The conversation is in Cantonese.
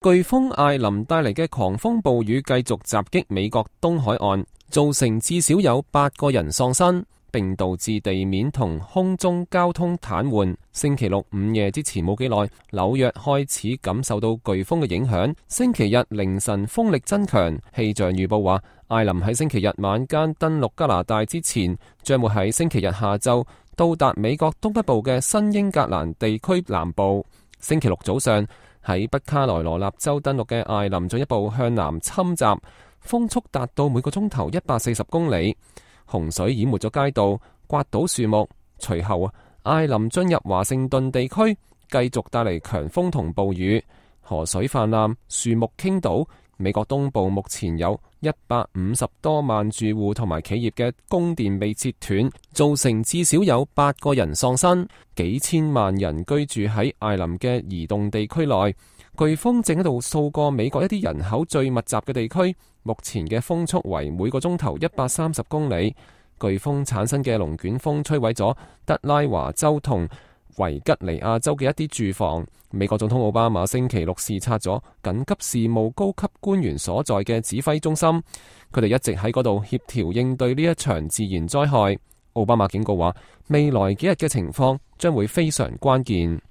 颶風艾琳帶嚟嘅狂風暴雨繼續襲擊美國東海岸，造成至少有8個人喪生，並導致地面同空中交通癱瘓。星期六午夜之前冇幾耐，紐約開始感受到颶風嘅影響。星期日凌晨風力增強，氣象預報話，艾琳喺星期日晚間登陸加拿大之前，將會喺星期日下晝到達美國東北部嘅新英格蘭地區南部。星期六早上喺北卡羅來納州登陸嘅艾琳進一步向南侵襲，風速達到每個鐘頭140公里，洪水淹沒咗街道，刮倒樹木。隨後艾琳進入華盛頓地區，繼續帶嚟強風同暴雨，河水泛濫，樹木傾倒。美國東部目前有150多萬住戶同埋企業嘅供電被切斷，造成至少有8個人喪生，幾千萬人居住喺艾琳嘅移動地區內。颶風正喺度掃過美國一啲人口最密集嘅地區，目前嘅風速為每個鐘頭130公里。颶風產生嘅龍捲風摧毀咗德拉華州同維吉尼亞州嘅一啲住房。美國總統奧巴馬星期六視察咗緊急事務高級官員所在嘅指揮中心，佢哋一直喺嗰度協調應對呢一場自然災害。奧巴馬警告話，未來幾日嘅情況將會非常關鍵。